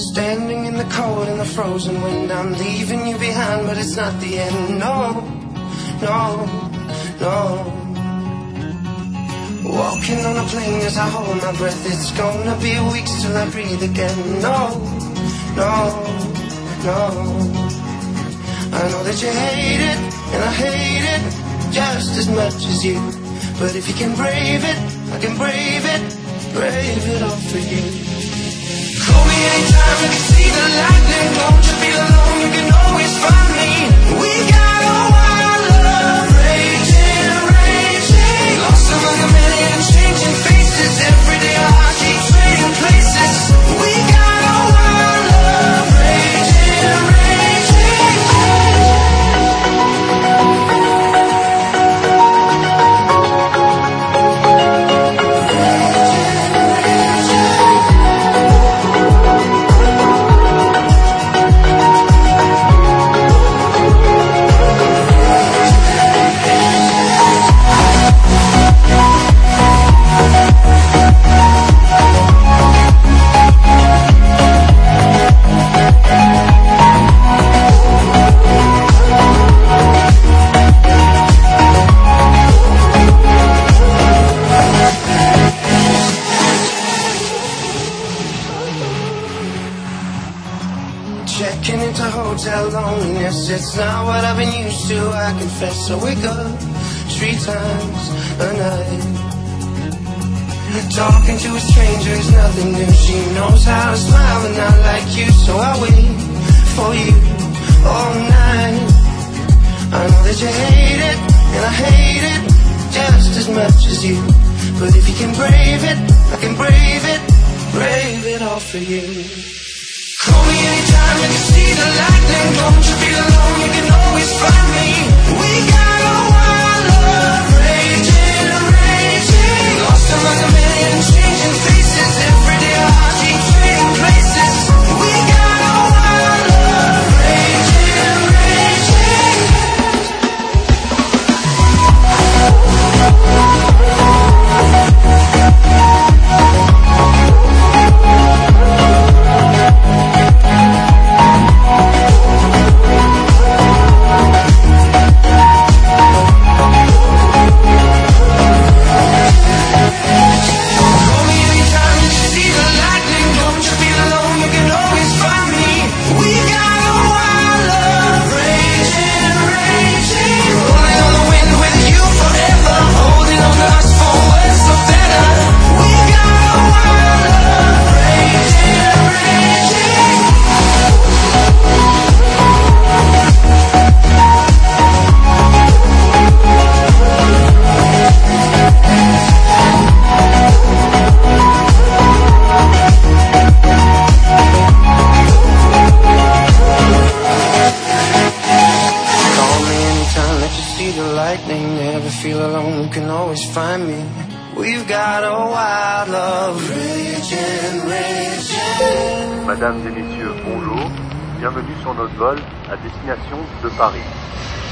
Standing in the cold and the frozen wind, I'm leaving you behind, but it's not the end. No, no, no. Walking on a plane as I hold my breath, it's gonna be weeks till I breathe again. No, no, no. I know that you hate it, and I hate it just as much as you. But if you can brave it, I can brave it all for you. Call me anytime you can see the lightning. Don't you feel alone, you can always find me. We got a wild love, raging, raging. Lost among a million changing faces. Every day our hearts keep trading places. We got a wild love, raging, raging. Checking into hotel loneliness, it's not what I've been used to, I confess. I wake up 3 times a night. Talking to a stranger is nothing new. She knows how to smile and not like you, so I wait for you all night. I know that you hate it, and I hate it just as much as you. But if you can brave it, I can brave it all for you. Call me anytime you can see the lightning. Don't you feel alone, you can always find me. We got a wild love, raging, raging. Lost among a million changing faces. Every day our hearts keep trading places. We got a wild love, raging, raging. Never feel alone, you can always find me. We've got a wild love, raging, raging. Mesdames et messieurs, bonjour. Bienvenue sur notre vol à destination de Paris.